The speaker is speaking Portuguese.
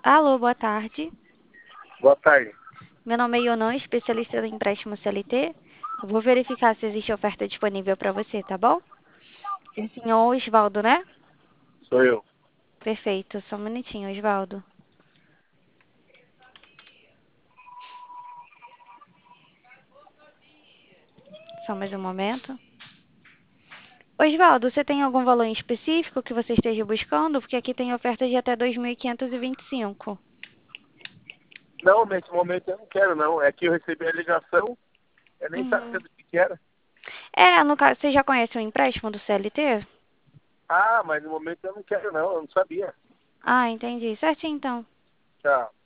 Alô, boa tarde. Boa tarde. Meu nome é Yonan, especialista em empréstimo CLT. Eu vou verificar se existe oferta disponível para você, tá bom? O senhor Osvaldo, né? Sou eu. Perfeito, só um minutinho, Osvaldo. Só mais um momento. Osvaldo, você tem algum valor em específico que você esteja buscando? Porque aqui tem oferta de até 2.525. Não, nesse momento eu não quero, não. É que eu recebi a ligação, eu nem sabia Uhum. do que era. É, no caso, você já conhece o empréstimo do CLT? Ah, mas no momento eu não quero, não. Eu não sabia. Ah, entendi. Certinho, então. Tchau.